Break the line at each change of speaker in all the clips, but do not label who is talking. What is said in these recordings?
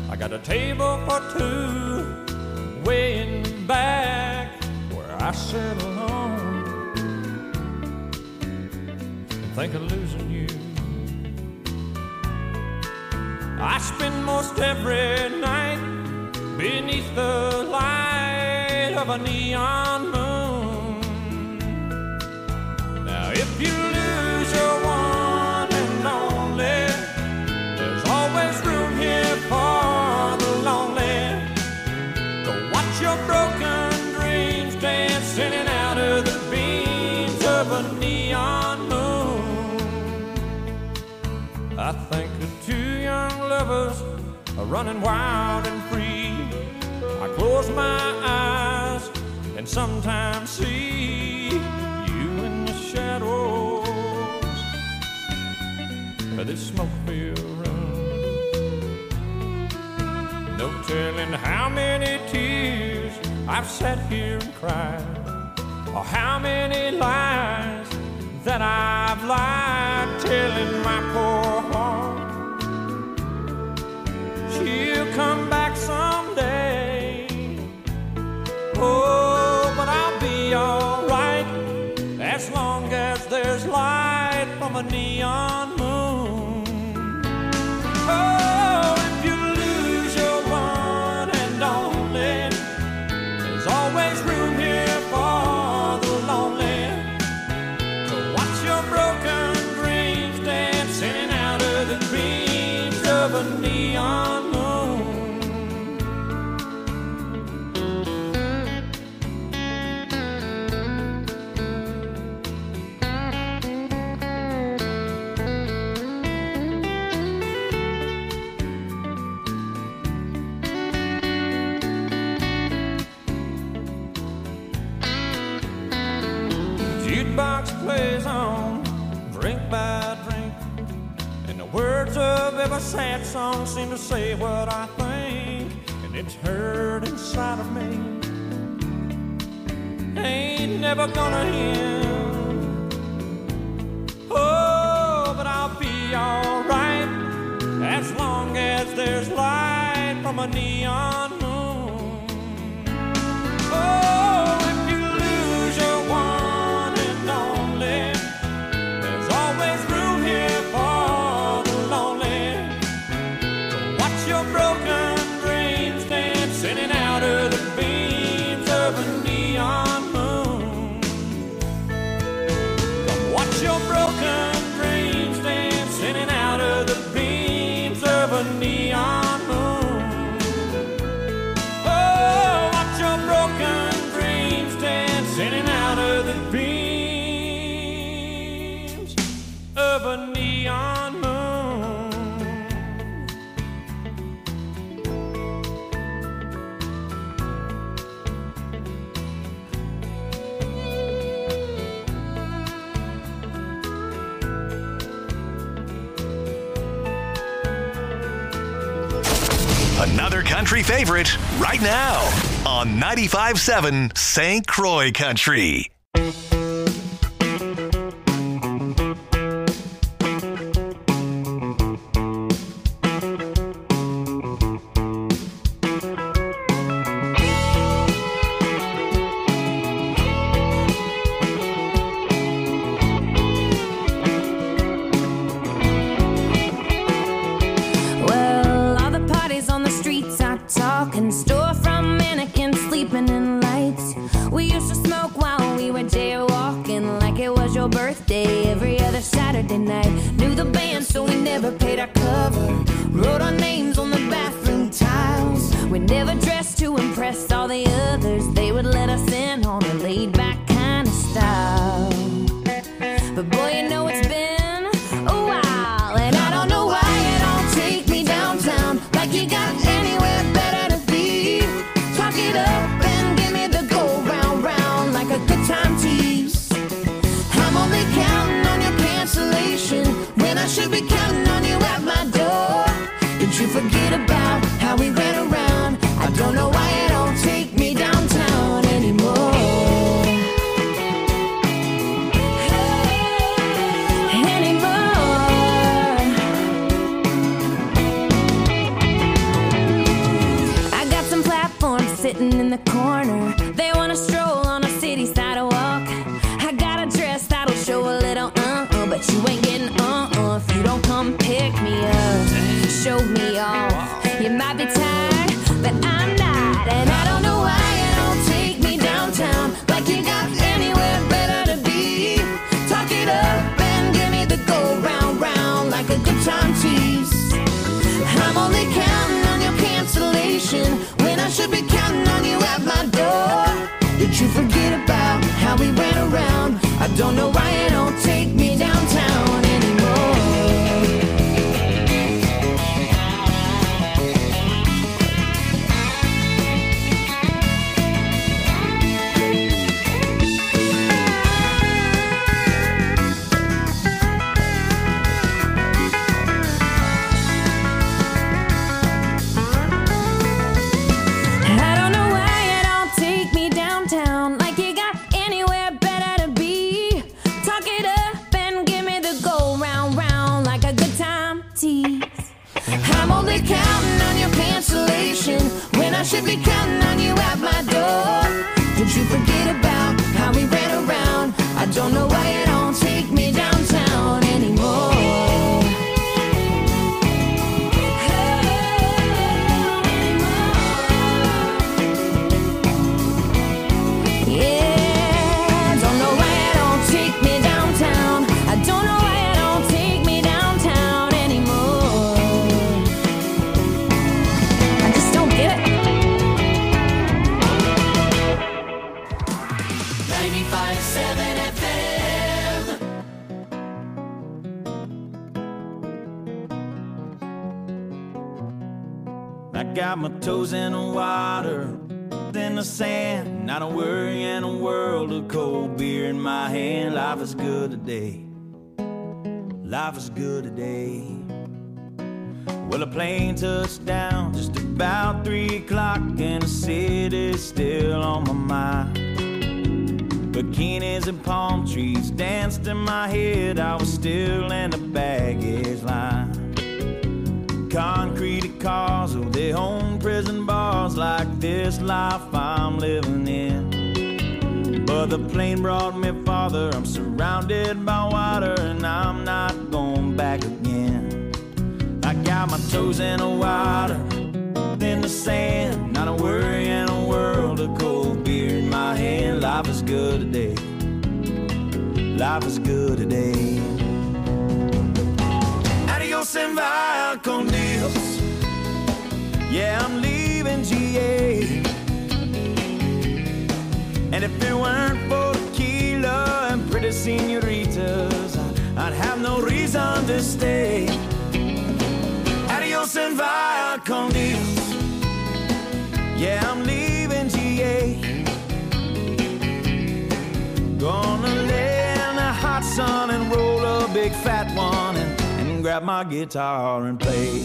I got a table for two way in back where I sit alone and think of losing you. I spend most every night beneath the light of a neon moon. Now if you lose your one and only, there's always room here for the lonely to watch your broken dreams dance in and out of the beams of a neon moon. I think of two young lovers are running wild and free. I close my eyes and sometimes see you in the shadows of this smoke-filled room. No telling how many tears I've sat here and cried, or how many lies that I've lied, telling my poor heart she'll come back someday. Oh, but I'll be alright as long as there's light from a neon moon. Oh, if you lose your one and only, there's always room here for the lonely to watch your broken dreams dance in and out of the dreams of a neon moon. Jukebox plays on, drink by drink, and the words of every sad song seem to say what I think, and it's hurt inside of me. Ain't never gonna end. Oh, but I'll be alright as long as there's light from a neon moon. Oh, if you lose your one and only, there's always room here for the lonely to watch your broken dreams dance in and out of the beams of a neon moon. Come watch your broken dreams dance in and out of the beams of a neon moon. Oh, watch your broken dreams dance in and out of the beams of a neon moon.
Another country favorite right now on 95.7 St. Croix Country.
Talking storefront mannequins sleeping in lights. We used to smoke while we were jaywalking like it was your birthday every other Saturday night. Knew the band so we never paid our cover. Wrote our names on the bathroom tiles. We never dressed to impress all the others. They would let us in on a laid back kind of style. But boy, you know it's been a while, and I don't know why you don't take me downtown like you got anywhere better to be. Talk it up and give me the go round round like a good time tease. I'm only counting on your cancellation when I should be counting on you at my door. Did you forget about how we ran around? I don't know why you don't take me downtown anymore. sitting in the corner. They wanna stroll on a city sidewalk. I got a dress that'll show a little but you ain't getting if you don't come pick me up, show me off. You might be tired, but I'm not, and I don't know why you don't take me downtown like you got anywhere better to be. Talk it up and give me the go round round like a good time tease. I'm only counting on your cancellation when I should be counting on you at my door. Did you forget about how we ran around? I don't know why you don't take me downtown anymore. Counting on your cancellation when I should be counting on you at my door. Did you forget about how we ran around? I don't know why you don't take me downtown anymore. Yeah, don't know why you don't take me downtown. I don't know why you don't take me downtown anymore. Get it. 95.7 FM.
I got my toes in the water, in the sand, not a worry in a world of cold beer in my hand. Life is good today. Life is good today. Well, a plane touched down just about 3 o'clock, and the city's still on my mind. Bikinis and palm trees danced in my head. I was still in the baggage line. Concrete cars, oh, they own prison bars like this life I'm living in. But the plane brought me farther. I'm surrounded by water, and I'm not going back again. I got my toes in the water, in the sand, not a worry in a world of cold beer in my hand. Life is good today. Life is good today. Adios and via con Dios. Yeah, I'm leaving GA. And if it weren't for tequila and pretty senoritas, I'd have no reason to stay. Adios and via con Dios. Yeah, I'm leaving GA. Gonna lay in the hot sun and roll a big fat one and grab my guitar and play.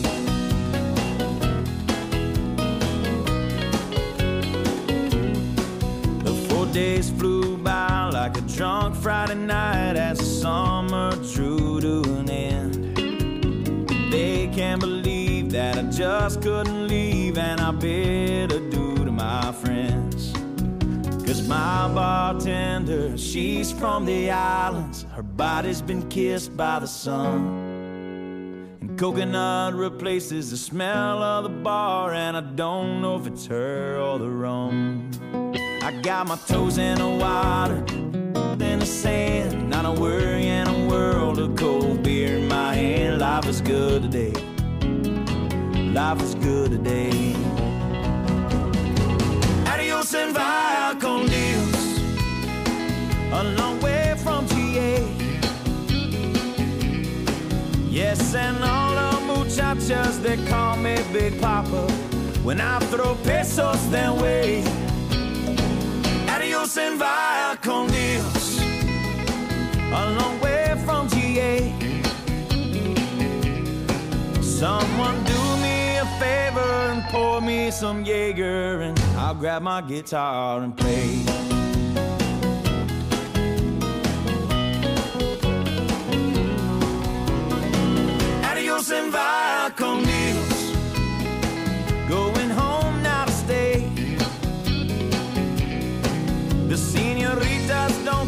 The 4 days flew by like a drunk Friday night as the summer drew to an end. They can't believe that I just couldn't leave, and I bid adieu to my friends. 'Cause my bartender, she's from the islands. Her body's been kissed by the sun, and coconut replaces the smell of the bar, and I don't know if it's her or the rum. I got my toes in the water, in the sand, not a worry in a world of cold beer in my hand. Life is good today. Life is good today. Adios and via con Dios. A long way from GA. Yes, and all the muchachas, they call me Big Papa when I throw pesos their way. Adios and via con Dios. A long way from GA. Someone do me a favor and pour me some Jaeger, and I'll grab my guitar and play. Adios and via con Dios. Going home now to stay.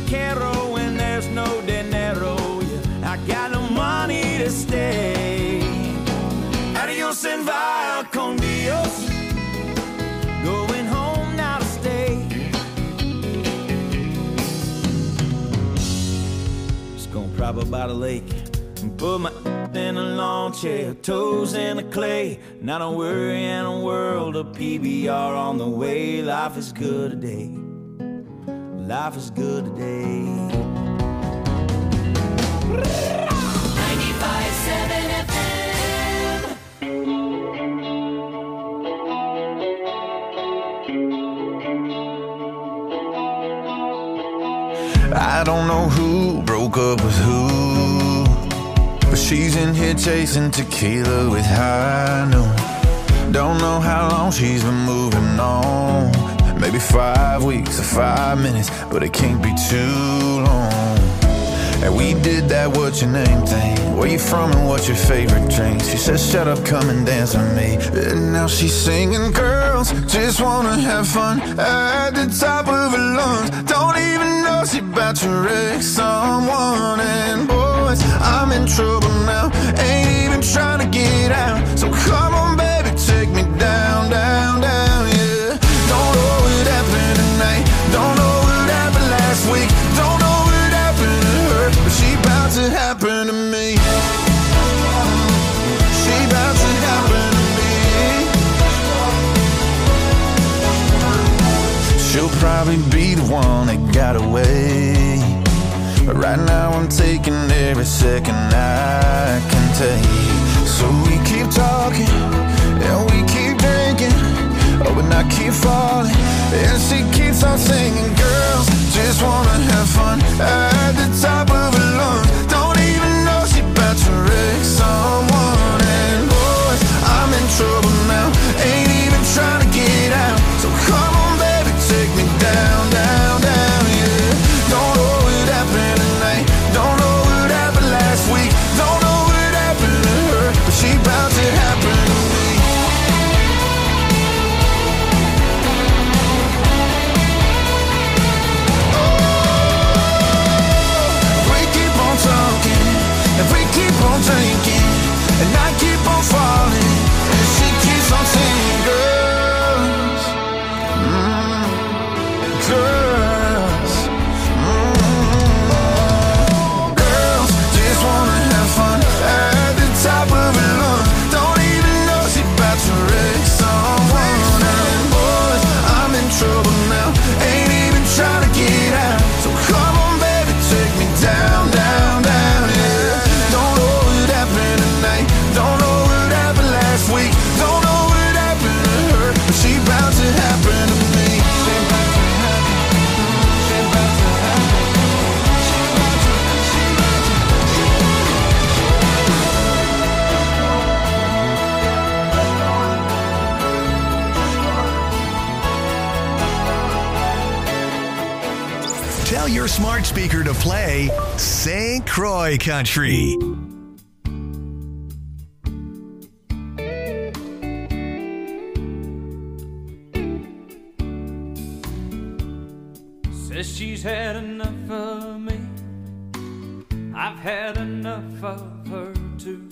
quiero when there's no dinero. Yeah, I got no money to stay. Adios and vaya con Dios. Going home now to stay. Just gonna prop up by the lake and put my in a lawn chair, toes in the clay. Not a worry in a world of PBR on the way. Life is good today. Life is good today.
95.7 FM.
I don't know who broke up with who, but she's in here chasing tequila with high noon. Don't know how long she's been moving on. Maybe 5 weeks or 5 minutes, but it can't be too long. And we did that what's your name thing. Where you from and what's your favorite drink? She said shut up, come and dance with me. And now she's singing, girls just wanna have fun at the top of her lungs. Don't even know she about to wreck someone. And boys, I'm in trouble now, ain't even trying to get out. So come on baby, take me down, down, down, yeah. Don't know what happened tonight, don't know what happened last week, don't know what happened to her, but she about to happen to me. She about to happen to me. She'll probably be the one that got away, but right now I'm taking every second I can take. So we keep talking and we keep drinking, oh, but I keep falling, and she keeps on singing. Girls just wanna have fun at the top of her lungs. Don't even know she about to wreck someone. And boys, I'm in trouble now, ain't even trying to get out. So come on baby, take me down, down, down, yeah. Don't know what happened tonight, don't know what happened last week, don't know what happened to her, but she about to happen to me. If we keep on drinking, and I keep on falling, and she keeps on singing, girls, girls, girls just wanna have fun at the top of her lungs. Don't even know she about to wreck someone. And boys, I'm in trouble now, ain't even trying to get out. So come on baby, take me down, down, down, yeah. Don't know what happened last week, don't know what happened to her, but she about to happen to me. She about to happen, she about to happen, she about to, she about
to. Tell your smart speaker to play St. Croix Country.
She's had enough of me, I've had enough of her too.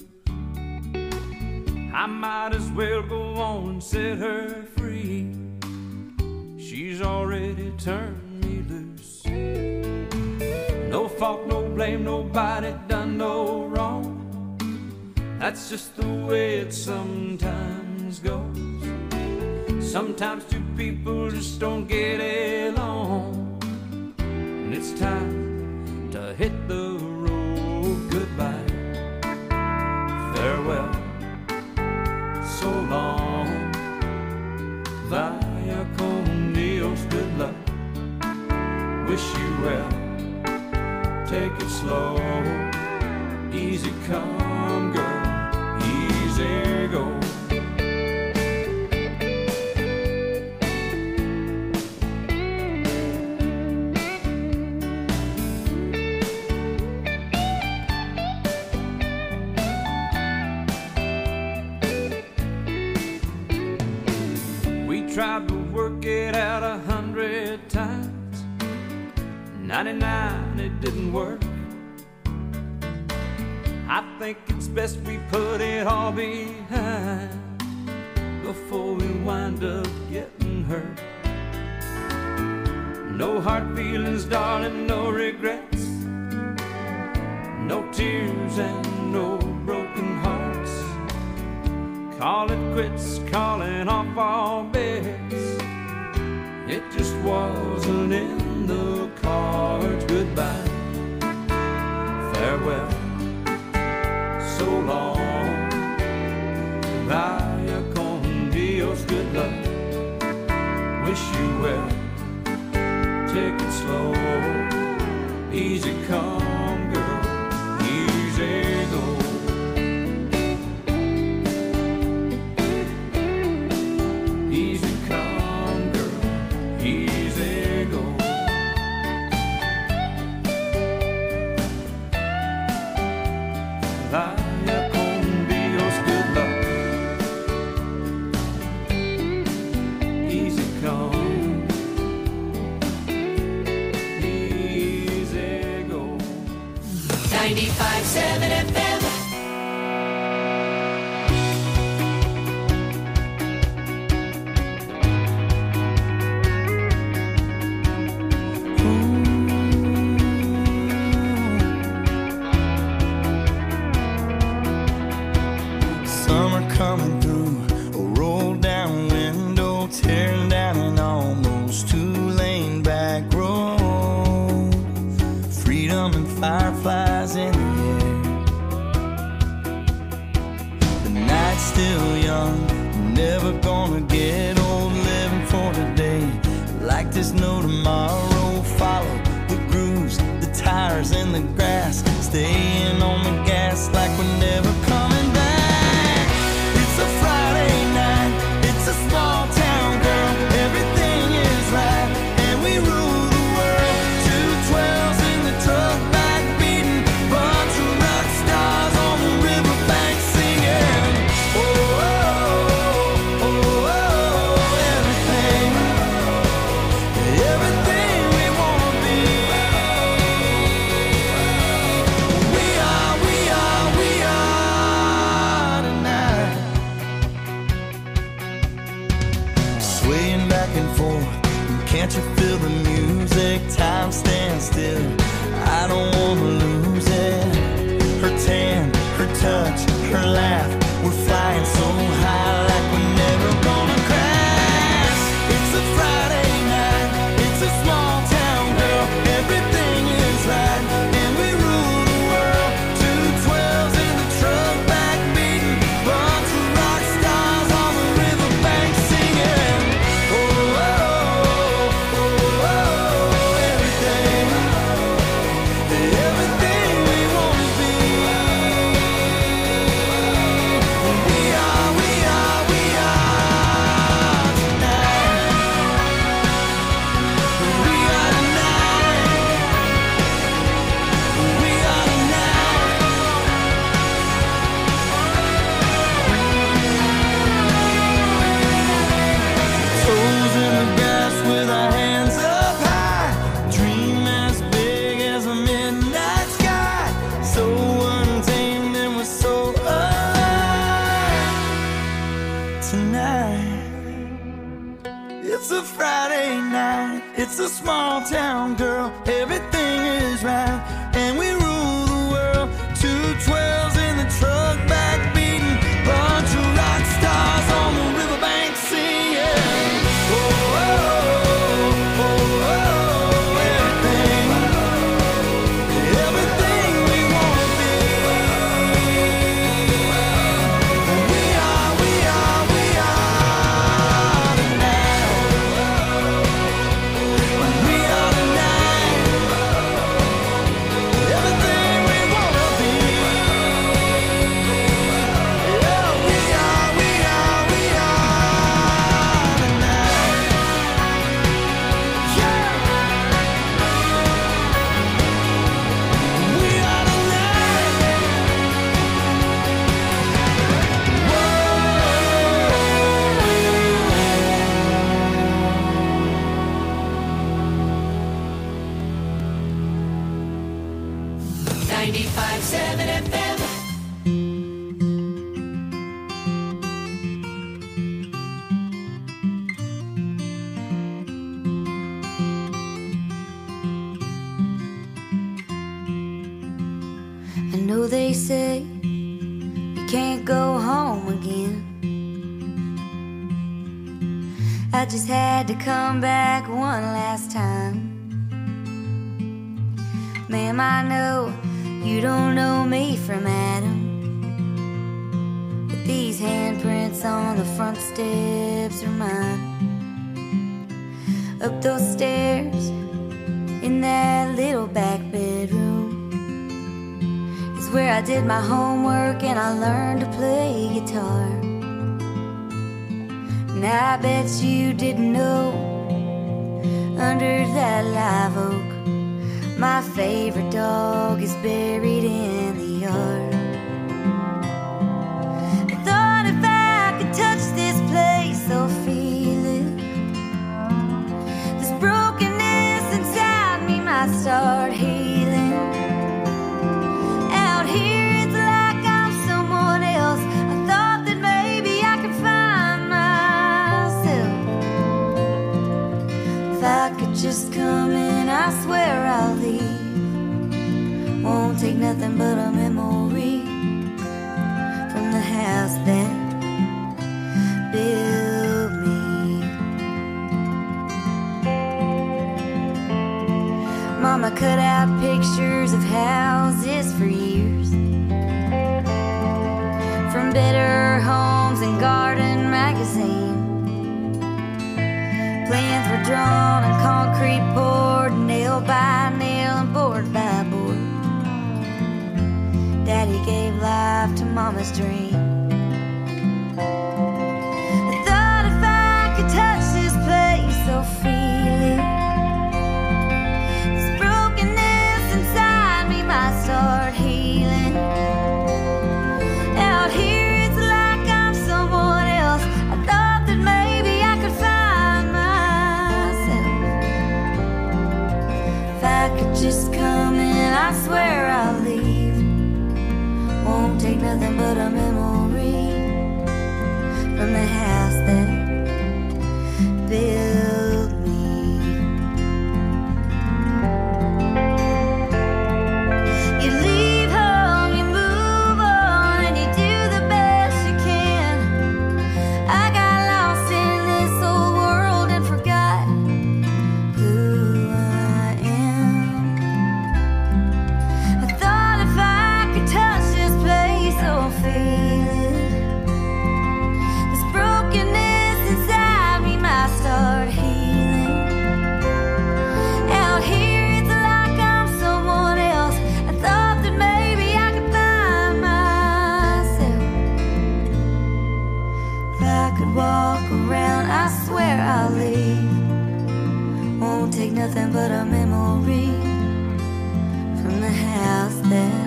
I might as well go on and set her free. She's already turned me loose. No fault, no blame, nobody done no wrong. That's just the way it sometimes goes. Sometimes two people just don't get along. It's time to hit the road. Goodbye, farewell, so long, vaya con Dios, good luck, wish you well, take it slow, easy come girl, easy go. Tried to work it out 100 times, and
99, it didn't work. I think it's best we put it all behind before we wind up getting hurt. No hard feelings, darling, no regrets, no tears and no broken hearts. Call it quits, calling off all bets. It just wasn't in the cards. Goodbye, farewell, so long, vaya con Dios, good luck, wish you well, take it slow, easy come girl, easy go. Easy come girl, easy go. Vaya con Dios, good luck, easy come, easy go.
95.7 FM.
Summer coming through, a roll down window, tearing down an almost two-lane back road. Freedom and fireflies in the air. The night's still young, never gonna get old, living for today. Like there's no tomorrow, follow the grooves, the tires in the grass, staying on the gas like we're never coming back. It's a Friday night, it's a small town, girl, everything is right, and we rule the world. 212s in the truck back beating, bunch of rock stars on the riverbank singing. Oh, oh, oh, oh, oh, everything, everything we wanna be. We are tonight. Swaying back and forth, can't you feel the music? Time stands still, I don't wanna lose it. Her tan, her touch, her laugh, we're flying so high like we're never gonna crash. It's a Friday night, it's a small town, girl, everything is right, and we rule the world. 212s in the truck back beating, bunch of rock stars on the riverbank singing. Oh, oh, oh, oh, oh, everything, everything we wanna be. We are tonight. We are tonight. We are tonight. Toes in the grass with our hands up high, dream as big as a midnight sky, so untamed and we're so alive tonight. It's a Friday night, it's a small town, girl, everything is right, and we rule the world. 212s in the truck back beating, bunch of rock stars on the riverbank singing. Oh, oh, oh, oh, oh, everything, everything we wanna be. We are tonight. We are tonight.
95.7 FM.
I know they say you can't go home again. I just had to come back one last time. Ma'am, I know you don't know me from Adam, but these handprints on the front steps are mine. Up those stairs in that little back bedroom is where I did my homework and I learned to play guitar. And I bet you didn't know, under that live oak, my favorite dog is buried in the yard. I thought if I could touch this place or feel it, this brokenness inside me might start healing. Out here it's like I'm someone else. I thought that maybe I could find myself. If I could just come in, I swear I'll leave. Won't take nothing but a memory from the house that built me. Mama cut out pictures of houses for years, from Better Homes and Garden magazine. Plans were drawn and concrete poured, nail by nail and board by board. Daddy gave life to Mama's dream. I thought if I could touch this place or feel it, this brokenness inside me might start healing. Out here it's like I'm someone else. I thought that maybe I could find myself. If I could just come in, I swear I'll leave. Won't take nothing but a memory from the house that built me. You leave home, you move on, and you do the best you can. I got lost in this old world and forgot who I am. I thought if I could touch this place or feel it, this brokenness inside me might start healing. Out here it's like I'm someone else. I thought that maybe I could find myself. If I could walk around, I swear I'll leave. Won't take nothing but a memory from the house that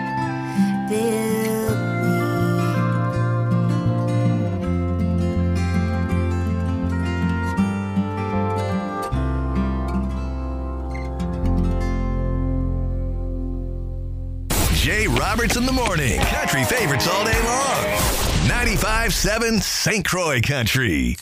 built me.
Jay Roberts in the morning. Country favorites all day long. 95.7 St. Croix Country.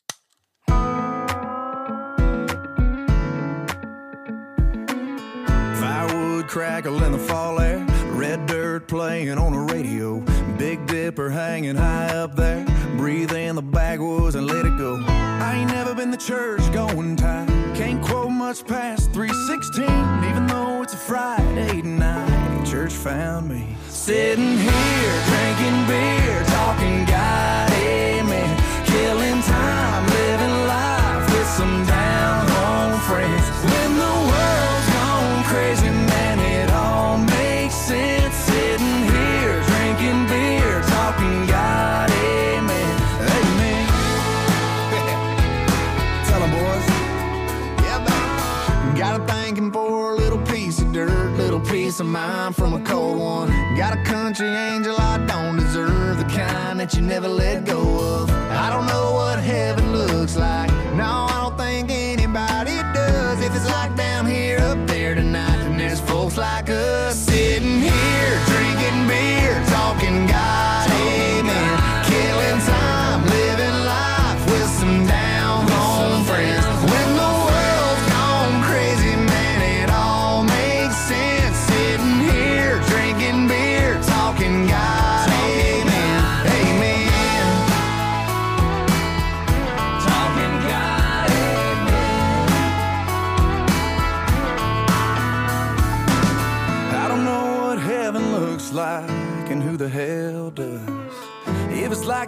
Firewood crackle in the fall air, red dirt playing on the radio, Big Dipper hanging high up there, breathe in the backwoods and let it go. I ain't never been the church going type, can't quote much past 3:16, even though it's a Friday night. Church found me sitting here drinking beer, talking God, amen, killing time, living life with some down home friends. When the world's gone crazy, man, it all makes sense. Sitting here drinking beer, talking God, amen, amen. Tell 'em, boys. Yeah, baby. Got a thanking for a little piece of dirt, little piece of mind from a cold one. Got a country angel I don't deserve, the kind that you never let go of. I don't know what heaven looks like, no, I don't think anybody does. If it's like down here, up there tonight, then there's folks like us sitting here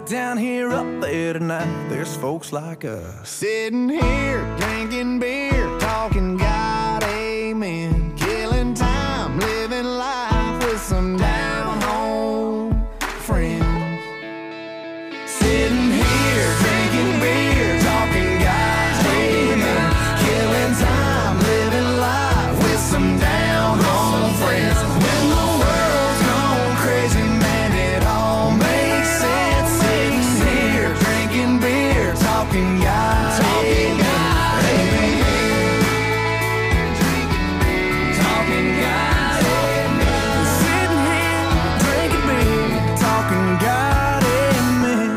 like down here, up there tonight, there's folks like us.
Sitting here, drinking beer, talking God, amen. Killing time, living life with some down-home friends. Sitting here, drinking beer, talking God, amen. Killing time, living life with some down-home friends. When the world's gone crazy, man, it all makes sense. Sitting here, drinking beer, talking God, amen. Talking God, amen. Sitting here, drinking beer, talking God, amen.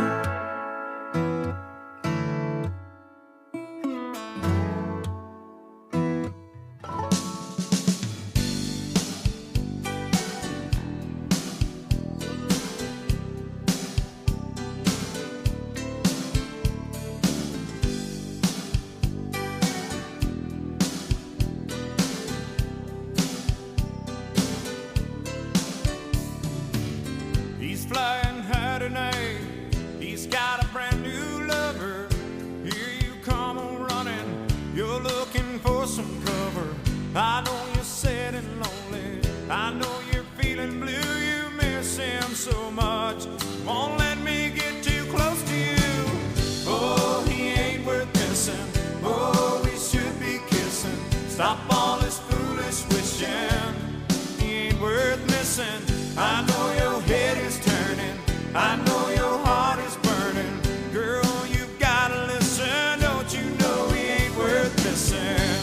He's flying high tonight. He's got a brand new lover. Here you come running. You're looking for some cover. I know you're sad and lonely. I know you're feeling blue. You miss him so much. Won't let me get too close to you. Oh, he ain't worth missing. Oh, we should be kissing. Stop all this foolish wishing. He ain't worth missing. I know your head is turning. I know your heart is burning. Girl, you gotta listen. Don't you know he ain't worth missing?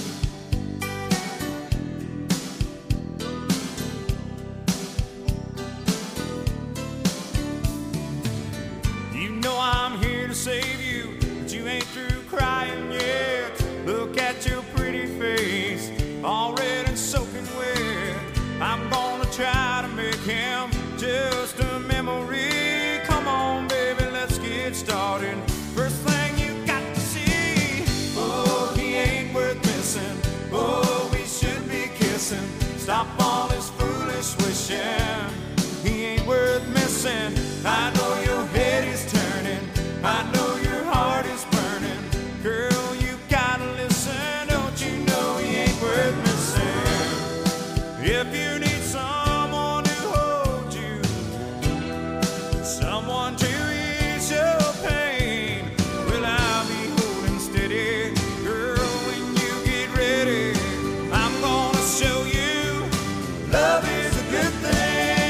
You know I'm here to save you, but you ain't through crying yet. Look at your pretty face, all red and soaking wet. I'm gonna try to make him just a memory. Come on, baby, let's get started. First thing you got to see. Oh, he ain't worth missing. Oh, we should be kissing. Stop all this foolish wishing. He ain't worth missing. I know your head is turning. I know your heart is burning. Girl, you gotta listen. Don't you know he ain't worth missing? If you need someone to hold you, someone to ease your pain, well, I'll be holding steady. Girl, when you get ready, I'm gonna show you love is a good thing.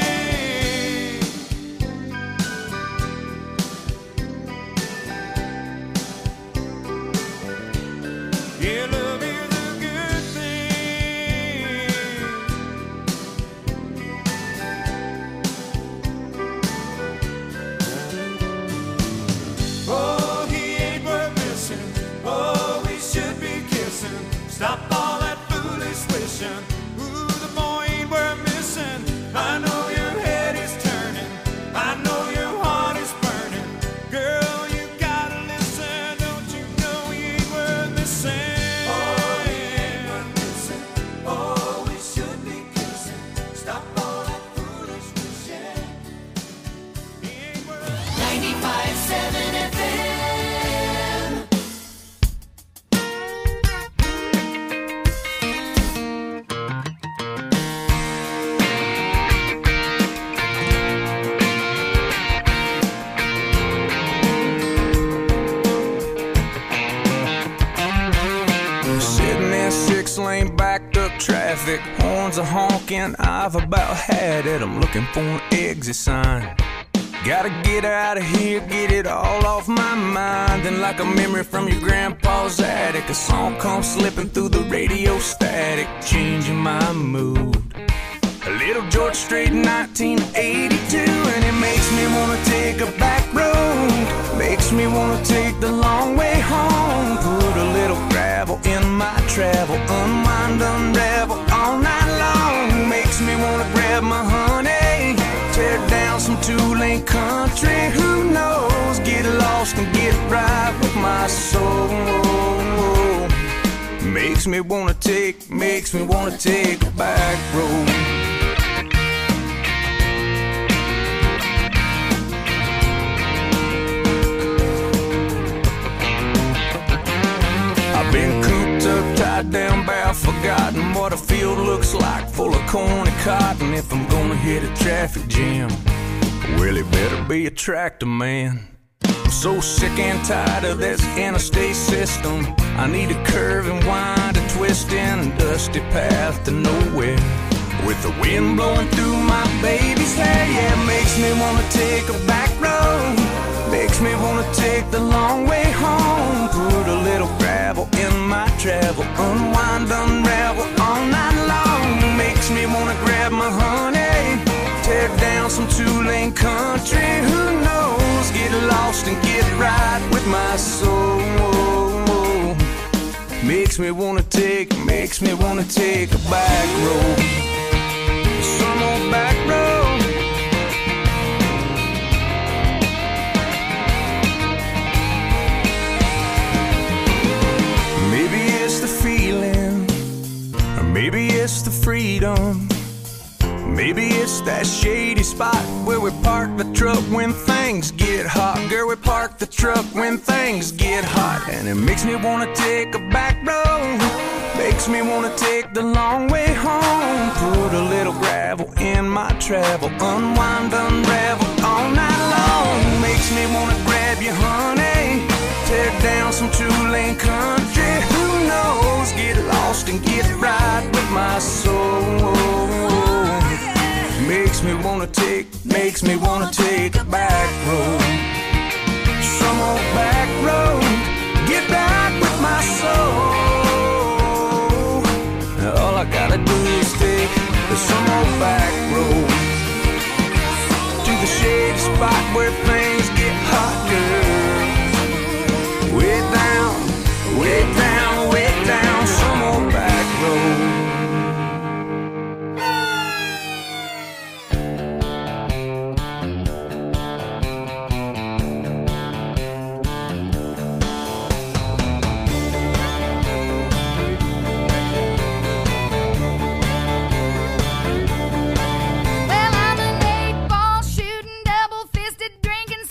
Yeah, love is a good thing. Oh, he ain't worth missing. Oh, we should be kissing. Stop all that foolish wishing. Ooh, the boy ain't worth missing. I know your head is turning. I know your heart is burning. Girl, you gotta listen. Don't you know he ain't worth missing? Oh, he ain't worth missing. Oh, we should be kissing. Stop all that foolish wishing. He ain't worth
95.7 FM.
Sitting there, 6-lane backed up traffic, horns are honking, I've about had it. I'm looking for an exit sign. Gotta get out of here, get it all off my mind. And like a memory from your grandpa's attic, a song comes slipping through the radio static, changing my mood. A little George Strait, 1982, and it makes me wanna take a back road, makes me wanna take the long way home. Put a little gravel in my travel, unwind, unravel all night long. Makes me wanna grab my honey, tear down some two-lane country. Who knows? Get lost and get right with my soul. Makes me wanna take a back road.
looks like full of corn and cotton. If I'm gonna hit a traffic jam, well, it better be a tractor man. I'm so sick and tired of this interstate system. I need a curve and wind, a twist and dusty path to nowhere. With the wind blowing through my baby's hair, yeah, it makes me wanna take a back road. Makes me wanna take the long way home. Put a little gravel in my travel, unwind, unravel all night long. Makes me wanna grab my honey, tear down some two-lane country. Who knows? Get lost and get right with my soul. Makes me wanna take a back road. Some old back road. Maybe it's the feeling, or maybe it's the freedom. Maybe it's that shady spot where we park the truck when things get hot. Girl, we park the truck when things get hot. And it makes me wanna take a back road. Makes me wanna take the long way home. Put a little gravel in my travel, unwind, unravel all night long. Makes me wanna grab you, honey, tear down some two-lane country. Who knows? Get lost and get right with my soul. Makes me wanna take a back road. Some old back road. Get back with my soul. All I gotta do is take some old back road to the shady spot where things get hot, girl. Way down, way down, way down, some old back road.
Well, I'm an 8-ball shooting, double-fisted, drinking,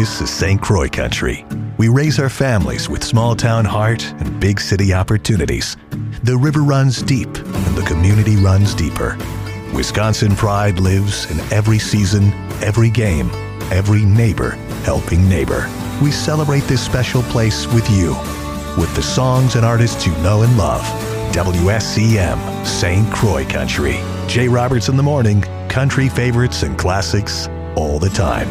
This is St. Croix country. We raise our families with small town heart and big city opportunities. The river runs deep and the community runs deeper. Wisconsin pride lives in every season, every game, every neighbor helping neighbor. We celebrate this special place with you, with the songs and artists you know and love. WSCM, St. Croix country. Jay Roberts in the morning, country favorites and classics all the time.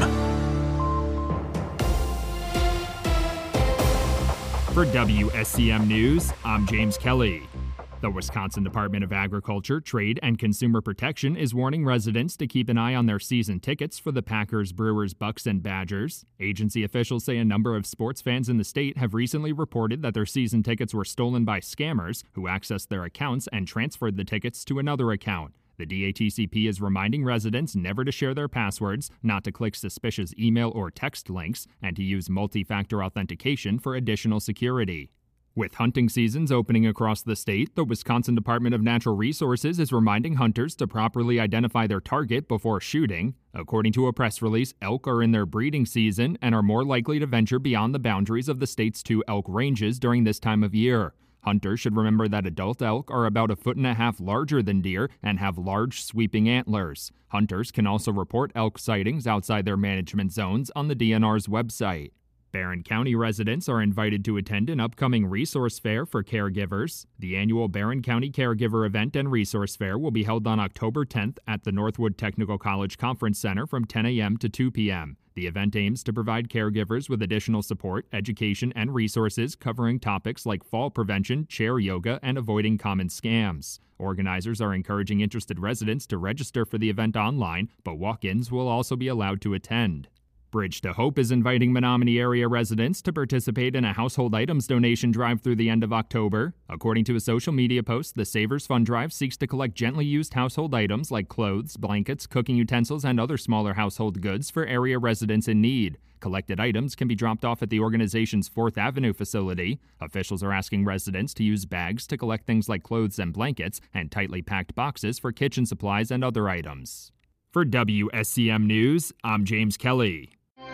For WSCM News, I'm James Kelly. The Wisconsin Department of Agriculture, Trade, and Consumer Protection is warning residents to keep an eye on their season tickets for the Packers, Brewers, Bucks, and Badgers. Agency officials say a number of sports fans in the state have recently reported that their season tickets were stolen by scammers who accessed their accounts and transferred the tickets to another account. The DATCP is reminding residents never to share their passwords, not to click suspicious email or text links, and to use multi-factor authentication for additional security. With hunting seasons opening across the state, the Wisconsin Department of Natural Resources is reminding hunters to properly identify their target before shooting. According to a press release, elk are in their breeding season and are more likely to venture beyond the boundaries of the state's 2 elk ranges during this time of year. Hunters should remember that adult elk are about 1.5 feet larger than deer and have large, sweeping antlers. Hunters can also report elk sightings outside their management zones on the DNR's website. Barron County residents are invited to attend an upcoming resource fair for caregivers. The annual Barron County Caregiver Event and Resource Fair will be held on October 10th at the Northwood Technical College Conference Center from 10 a.m. to 2 p.m. The event aims to provide caregivers with additional support, education, and resources covering topics like fall prevention, chair yoga, and avoiding common scams. Organizers are encouraging interested residents to register for the event online, but walk-ins will also be allowed to attend. Bridge to Hope is inviting Menominee area residents to participate in a household items donation drive through the end of October. According to a social media post, the Savers Fund Drive seeks to collect gently used household items like clothes, blankets, cooking utensils, and other smaller household goods for area residents in need. Collected items can be dropped off at the organization's 4th Avenue facility. Officials are asking residents to use bags to collect things like clothes and blankets, and tightly packed boxes for kitchen supplies and other items. For WSCM News, I'm James Kelly.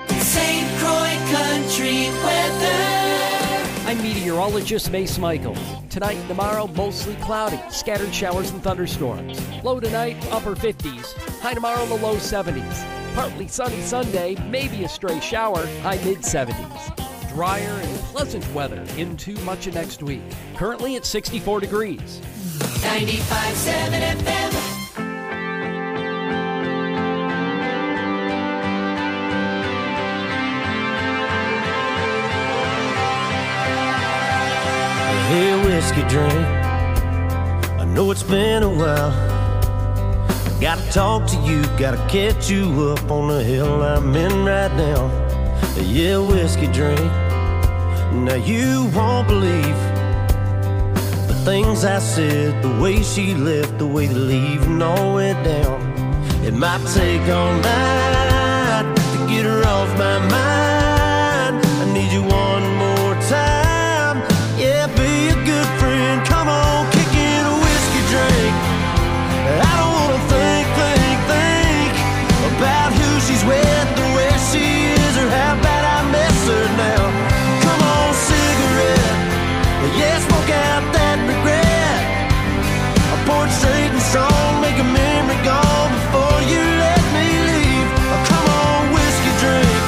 St. Croix country weather.
I'm meteorologist Mace Michaels. Tonight and tomorrow, mostly cloudy, scattered showers and thunderstorms. Low tonight, upper 50s. High tomorrow in the low 70s. Partly sunny Sunday, maybe a stray shower, high mid-70s. Drier and pleasant weather into much of next week. Currently at 64 degrees.
95.7 FM.
Hey, whiskey drink, I know it's been a while. I gotta talk to you, gotta catch you up on the hill I'm in right now. Yeah, whiskey drink, now you won't believe the things I said, the way she left, the way the leaving all went down. It might take all night to get her off my mind. I need you one more time. Yeah, be a good friend. Come on, kick in a whiskey drink. I don't wanna think about who she's with, or where she is, or how bad I miss her now. Come on, cigarette. Yeah, smoke out that regret. I pour it straight and strong, make a memory gone before you let me leave. Oh, come on, whiskey drink.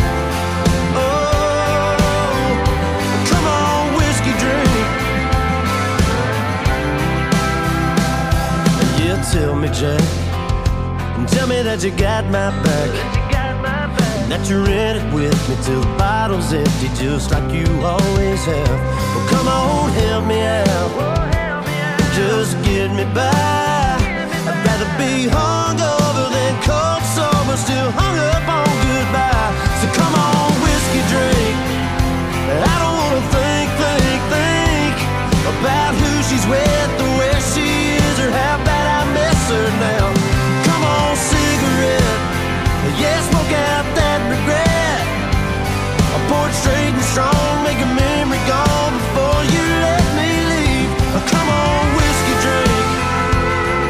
Tell me, Jack, and tell me that you got my back, and that you're in it with me till the bottle's empty, just like you always have. Well, come on, help me out, just get me by. I'd rather be hungover than cold sober, still hung up on goodbye. So come on, whiskey drink. I don't wanna think about who she's with, or where she is, or how bad I miss her now. Come on, cigarette. Yeah, smoke out that regret. I pour it straight and strong, make a memory gone before you let me leave. Come on, whiskey drink.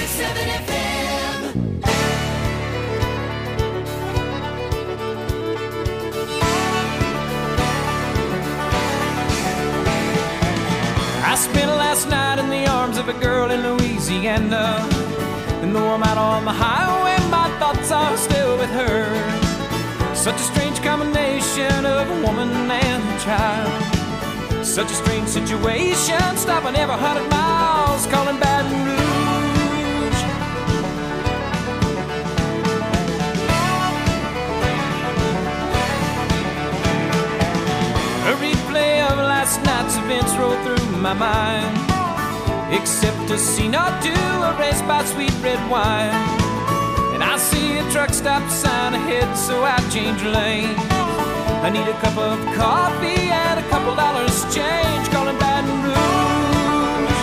95.7 FM.
I spent last night in the arms of a girl in Louisiana, and though I'm out on the highway, my thoughts are still with her. Such a strange combination of a woman and a child. Such a strange situation, stopping every 100 miles, calling Baton Rouge. A replay of last night's events rolled through my mind, except a scene or two erased by sweet red wine. And I see a truck stop sign ahead, so I change lane. I need a cup of coffee and a couple dollars change, calling Baton Rouge.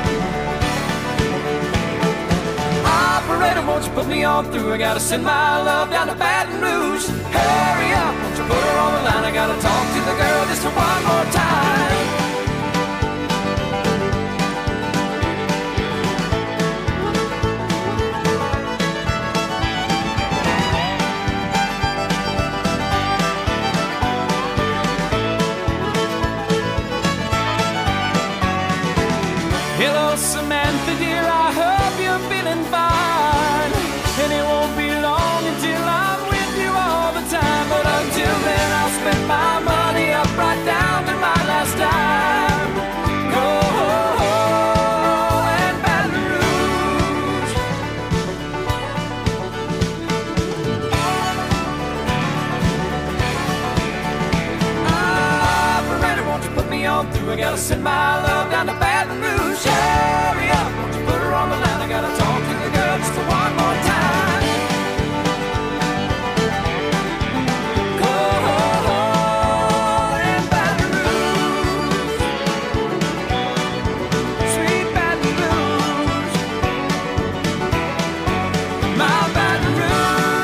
Operator, won't you put me on through? I gotta send my love down to Baton Rouge. Hurry up, won't you put her on the line? I gotta talk to the girl just one more time. Hello, Samantha, dear, I hope you're feeling fine. And it won't be long until I'm with you all the time. But until then, I'll spend my money up right down to my last dime. Go and Baton Rouge. Operator, won't you put me on through? I gotta send my love down to Baton Rouge. Hurry up, won't you put her on the line? I gotta talk to the girl just one more time. Go and Baton Rouge, sweet Baton Rouge, my Baton Rouge.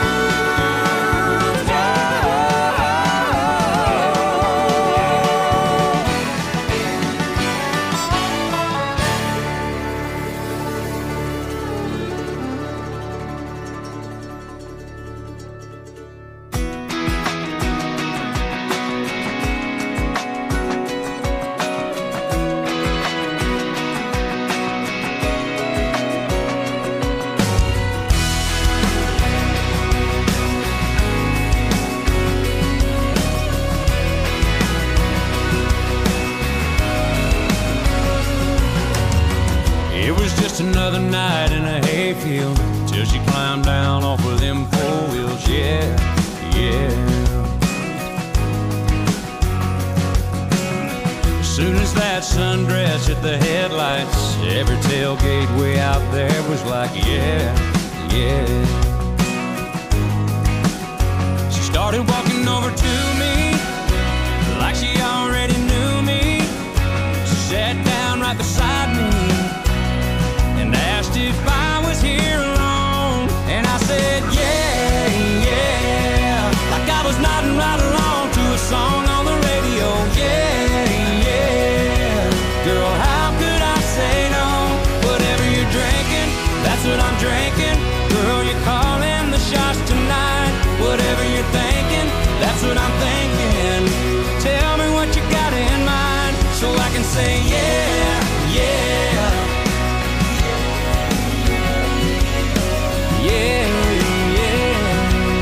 It was just another night in a hayfield till she climbed down off of them four wheels. Yeah, yeah. As soon as that sundress hit the headlights, every tailgate way out there was like, yeah, yeah. She started walking over to me like she already knew me. She sat down right beside me and asked if I was here alone. And I said, yeah, yeah, like I was nodding right along to a song on the radio. Yeah, yeah, girl, how could I say no? Whatever you're drinking, that's what I'm drinking. Girl, you're calling the shots tonight. Whatever you're thinking, that's what I'm thinking. Tell me what you got in mind so I can say yeah, yeah. Yeah, yeah.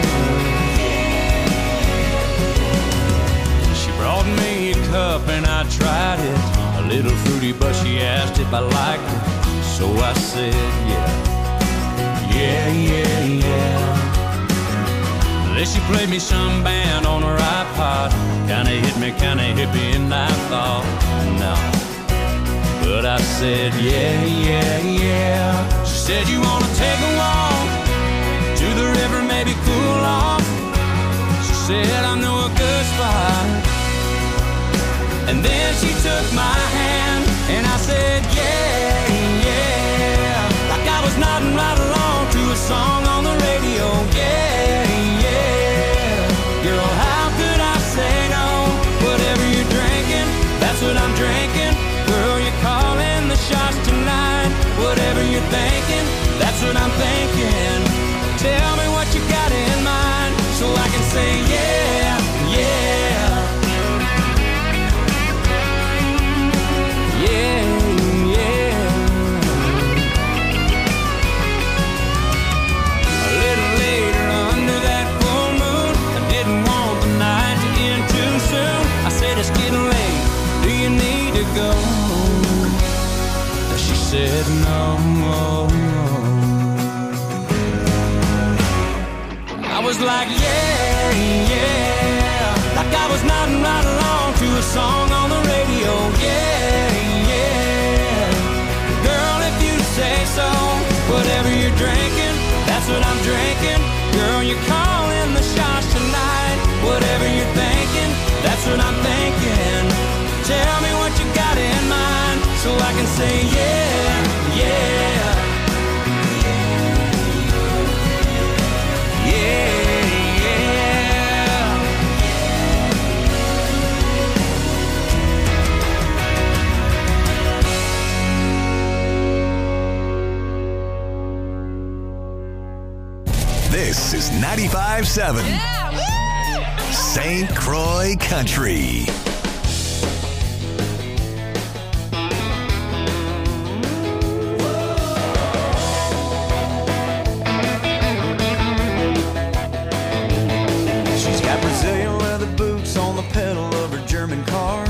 She brought me a cup and I tried it. A little fruity, but she asked if I liked it. So I said, yeah, yeah, yeah, yeah. Then she played me some band on her iPod. Kinda hit me, kinda hippie, and I thought, no. But I said, yeah, yeah, yeah. She said, you wanna take a walk to the river, maybe cool off. She said, I know a good spot. And then she took my hand and I said, yeah, yeah, like I was nodding right along to a song on the radio. Yeah, yeah, girl, how could I say no? Whatever you're drinking, that's what I'm drinking. Girl, you're calling the shots tonight. Whatever you're thinking, that's
said no. I was like, yeah, yeah, like I was nodding right along to a song on the radio. Yeah, yeah, girl, if you say so. Whatever you're drinking, that's what I'm drinking. Girl, you're calling the shots tonight. Whatever you're thinking, that's what I'm thinking. Tell me what you got in mind, so I can say yeah, yeah, yeah,
This is 95.7 St. Croix Country.
She's got Brazilian leather boots on the pedal of her German car.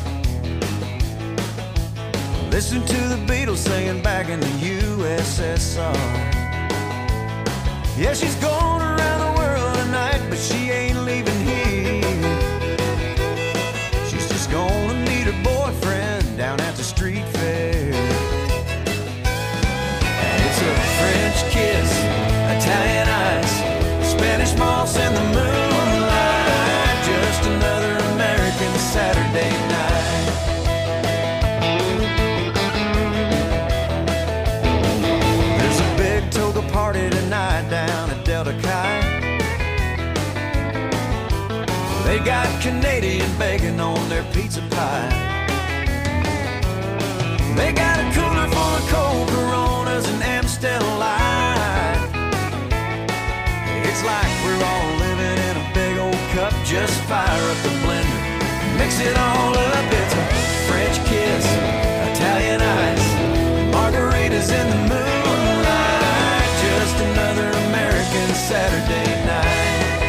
Listen to the Beatles singing back in the USSR. Yeah, she's going around the world tonight, but she ain't leaving here. She's just gonna meet her boyfriend down at the street fair. And it's a French kiss, Italian ice, Spanish moss in the moonlight. Just another American Saturday night. There's a big toga party tonight down at Delta Chi. They got Canadian bacon on their pizza pie. They got a cooler full of cold Coronas and Amstel Light. It's like we're all living in a big old cup. Just fire up the blender, mix it all up. It's a French kiss, Italian ice, margaritas in the moonlight. Just another American Saturday night.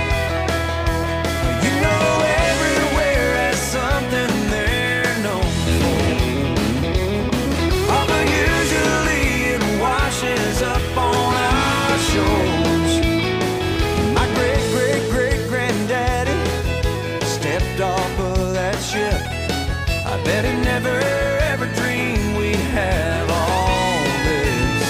You know everywhere has something they're known for. Although usually it washes up on our shores. My great-great-great-granddaddy stepped off of that ship. I bet he never ever dreamed we'd have all this.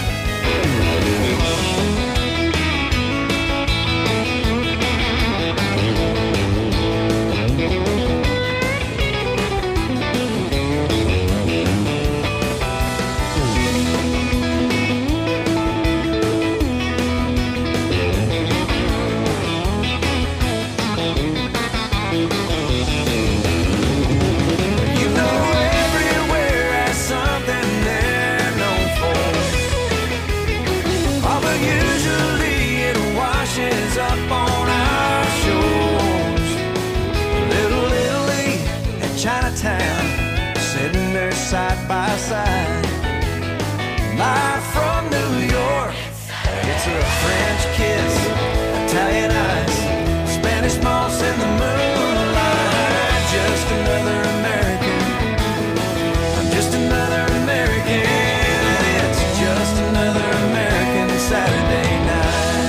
You know everywhere has something they're known for. Although usually it washes up on our shores. Little Italy and Chinatown sitting there side by side. Live from New York, it's a French kiss, Italian ice, Spanish moss in the moonlight. Just another American, I'm just another American. It's just another American Saturday night.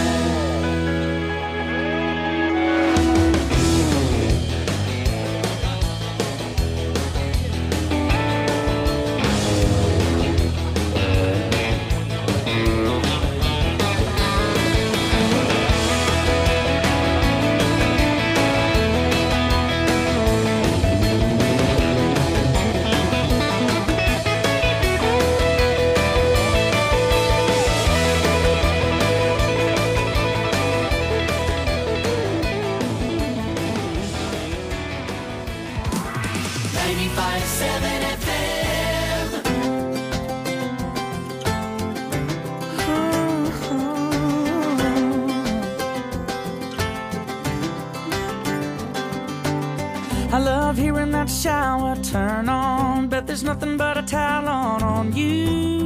I love hearing that shower turn on. Bet there's nothing but a towel on you.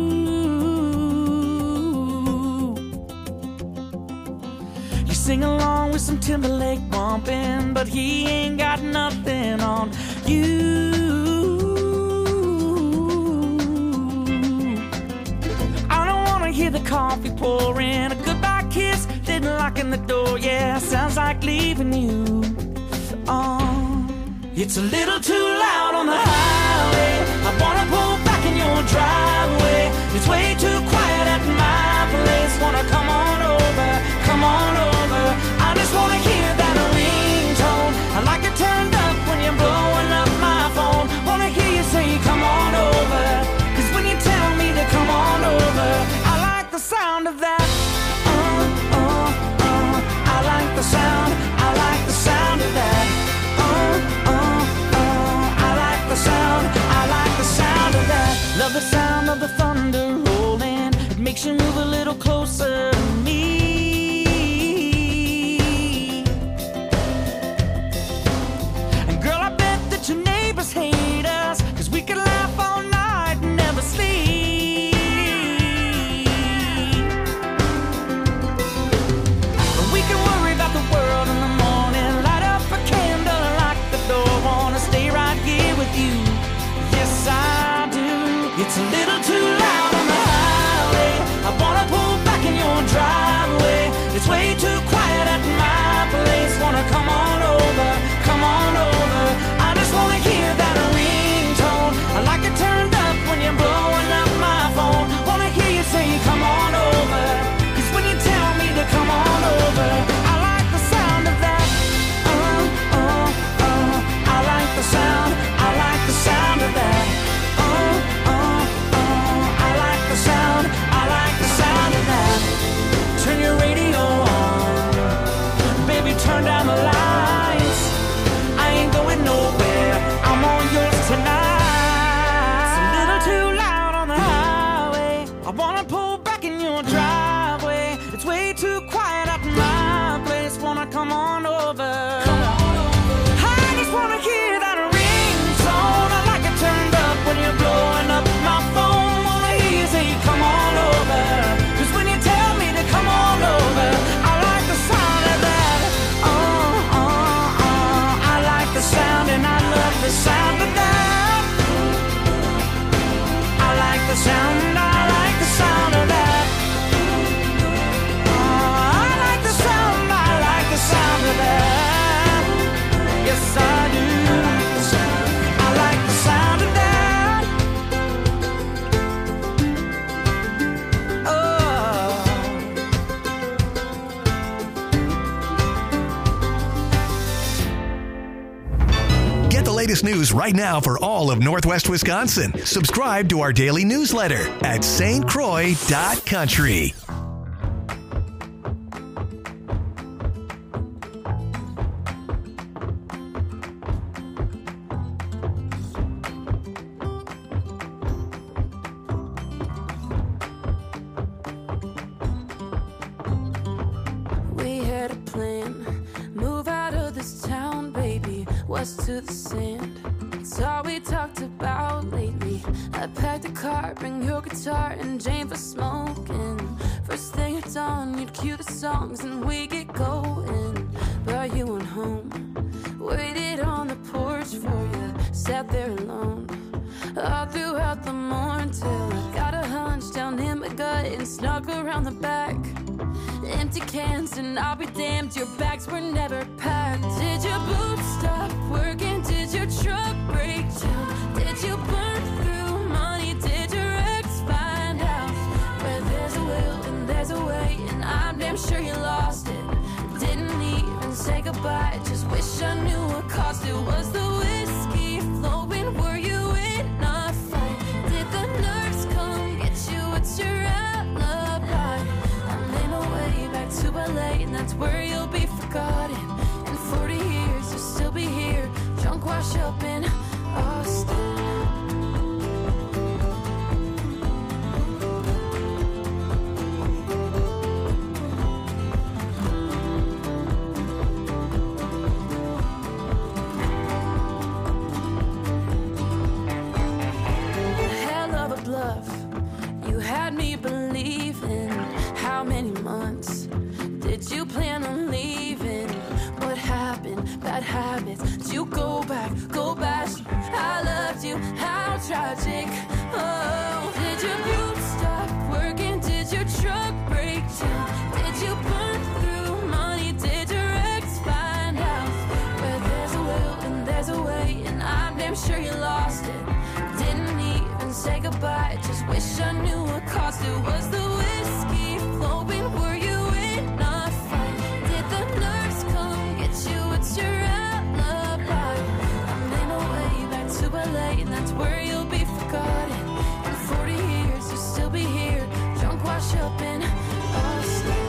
You sing along with some Timberlake bumping, but he ain't got nothing on you. coffee pouring, a goodbye kiss, then locking the door. Yeah, sounds like leaving you. Oh, it's a little too loud on the highway. I wanna pull back in your driveway. It's way too quiet at my place. Wanna come on over, come on over. I just wanna hear that ringtone. I like it turned up when you're blowing up my phone. Wanna hear you say come on over, 'cause when you tell me to come on over, I like the sound of that. I like the sound, I like the sound of that. I like the sound, I like the sound of that. Love the sound of the thunder rolling. It makes you move a little closer to me. And girl, I bet that your neighbors hate us, 'cause we can laugh all night and never sleep. We can worry about the world in the morning, light up a candle, lock the door, wanna stay right here with you. Yes, I do. It's a little too loud on the highway. I wanna pull back in your driveway. It's way too quiet at my place. Wanna come on over, come on over. I just wanna hear that ringtone. I like it turned up when you're blowing up my phone. Wanna hear you say come on over, 'cause when you tell me to come on over, I like the sound of that. I like the sound, I like the sound of that. I like the sound, I like the sound of that. Turn your radio on, baby, turn down the lights. I ain't going nowhere, I'm all yours tonight. It's a little too loud on the highway. I wanna pull back in your driveway. It's way too quiet at my place. Wanna come on over. I just wanna hear that ringtone. I like it turned up when you're blowing up my phone. Wanna hear you say come on over, 'cause when you tell me to come on over, I like the sound of that. I like the sound and I love the sound of that. I like the sound, I like the sound of that. I like the sound, I like the sound of that. Yes, I do. I like the sound of that. Oh.
Get the latest news right now for all of Northwest Wisconsin. Subscribe to our daily newsletter at stcroix.country.
We had a plan, move out of this town, baby, west to the sand. It's all we talked about lately. I packed a car, bring your guitar and Jane for smoking. First thing at dawn, you'd cue the songs and we get going. But you went home, waited on the porch for you, sat there alone. All throughout the morning till I got a hunch down in my gut and snuck around the back. Empty cans and I'll be damned, your bags were never packed. Did your boobs stop working? Did your truck break down? Did you burn through money? Did your ex find out? Where there's a will and there's a way, and I'm damn sure you lost it. Didn't even say goodbye, just wish I knew what cost it. Was the whiskey flowing? Were you in a fight? Did the nurse come get you? What's your alibi? I'm in a way back to LA, and that's where you'll be forgotten. In 40 years, you'll still be here, drunk, wash up in Austin. Hell of a bluff, you had me believing. How many months did you plan on leaving? What happened? Bad habits. Did you go back? Go back. I loved you. How tragic. Oh, did your boobs stop working? Did your truck sure you lost it. Didn't even say goodbye, just wish I knew what caused it. Was the whiskey flowing? Were you in a fight? Did the nurse come get you? What's your alibi? I made my way back to LA, and that's where you'll be forgotten. In 40 years, you'll still be here, drunk, wash up in Austin.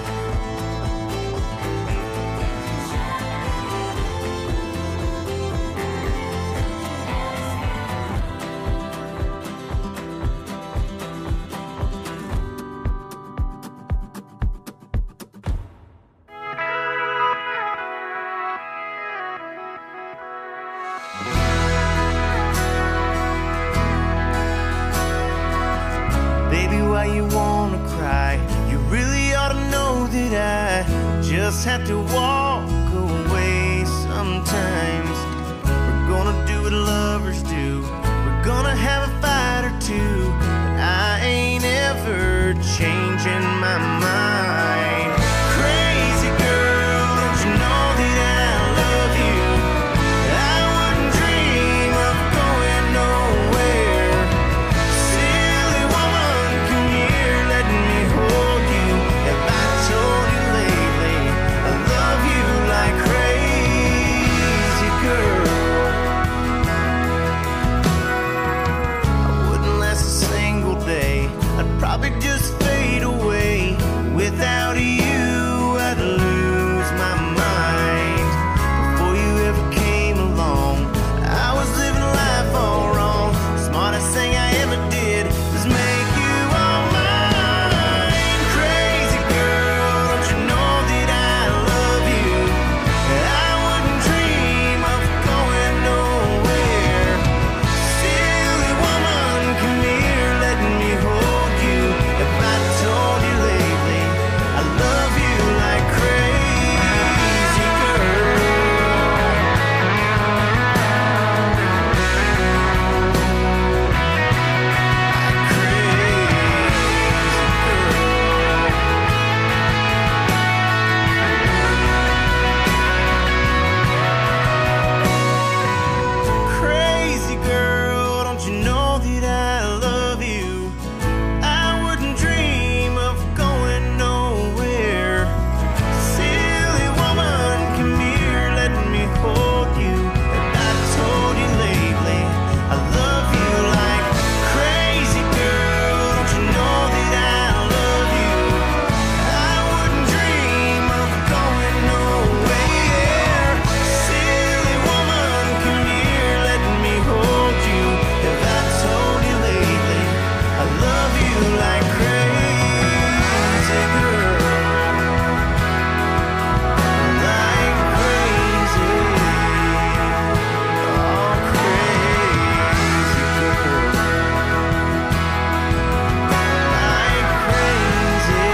Why you wanna cry? You really ought to know that I just have to walk away sometimes. We're gonna do what lovers do. We're gonna have a fight or two, but I ain't ever changing my mind. Crazy girl, don't you know that I love you? I wouldn't dream of going nowhere. Silly woman, come here, let me hold you. Have I told you lately I love you like crazy girl? I wouldn't last a single day. I'd probably just fade away. Without you, I'd lose my mind. Before you ever came along, I was living life all wrong. Smartest thing I ever did